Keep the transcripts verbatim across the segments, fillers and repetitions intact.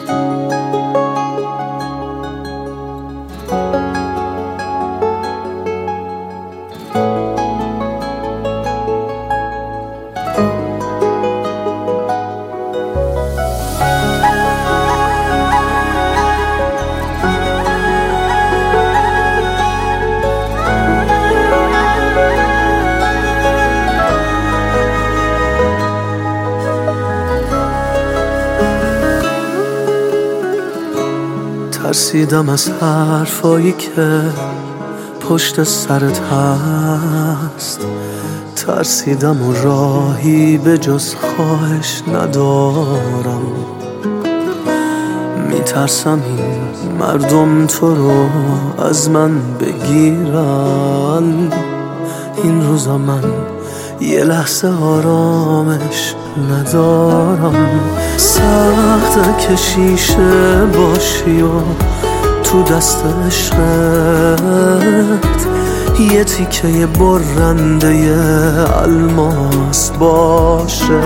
ترسیدم از حرفایی که پشت سرت هست، ترسیدم و راهی به جز خواهش ندارم. میترسم این مردم تو رو از من بگیرن. این روزا من یه لحظه آرامش ندارم. سخته که شیشه باشی و تو دست عشقت یه تیکه برنده الماس باشه.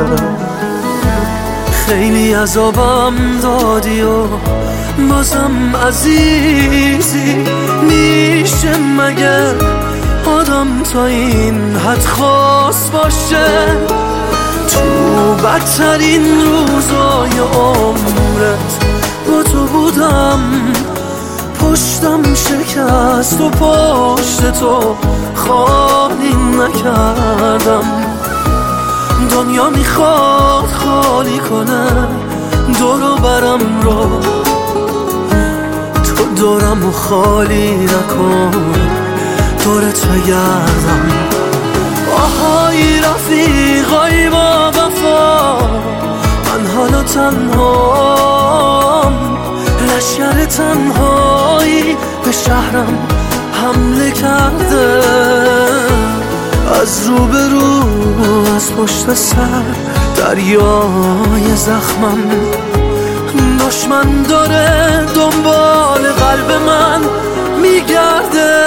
خیلی عذابم دادی و بازم عزیزی، میشه مگه آدم تا این حد خاص باشه؟ تو بدترین روزای عمرت با تو بودم، پشتم شکست و پشت تو خالی نکردم. دنیا میخواد خالی کنه دور و برم رو، تو دورم و خالی نکن، دورت بگردم. آهای رفیقای با وفا، من حالا تنهام، لشکر تنهایی به شهرم حمله کرده. از رو به رو از پشت سر دریای زخمم، دشمن داره دنبال قلب من میگرده.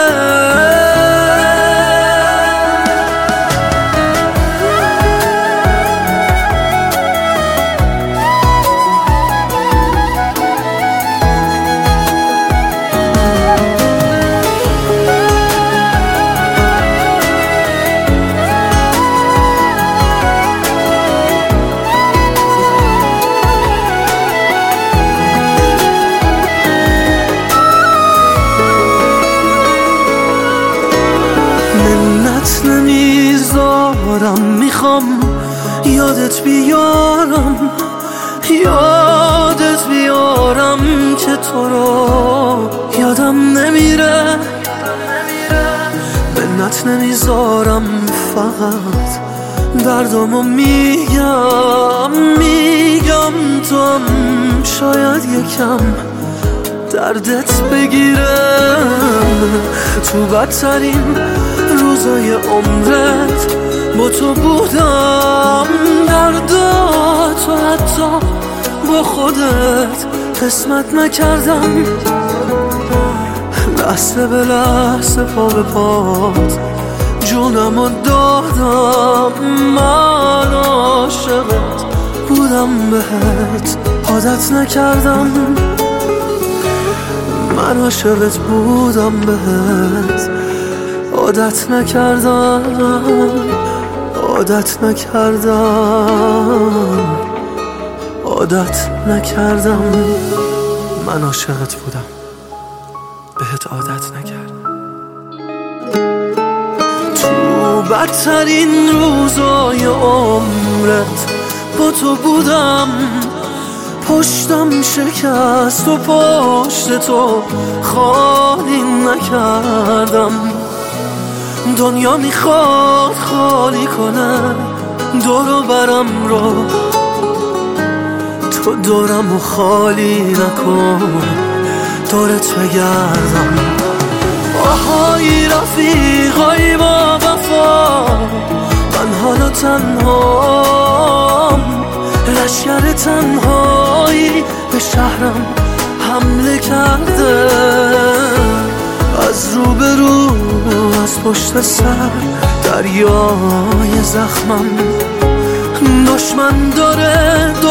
نمیذارم، میخوام یادت بیارم، یادت بیارم که تو رو یادم نمیره. منت نمیذارم، فقط دردامو میگم، میگم تو هم شاید یکم دردت بگیره. تو بدترین روزای عمرت با تو بودم، درداتو حتی با خودت قسمت نکردم. لحظه به لحظه پا به پات جونمو دادم. من عاشقت بودم، بهت عادت نکردم. من عاشقت بودم، بهت عادت نکردم، عادت نکردم، عادت نکردم. من عاشقت بودم، بهت عادت نکردم. تو بدترین روزای عمرت با تو بودم، پشتم شکست و پشت تو خالی نکردم. دنیا میخواد خالی کنه دور و برم رو، تو دورم و خالی نکن، دورت بگردم. آهای رفیقای با وفا، من حالا تنهام، لشکر تنهایی به شهرم حمله کرده. از رو به رو از پشت سر دریای زخمم، دشمن داره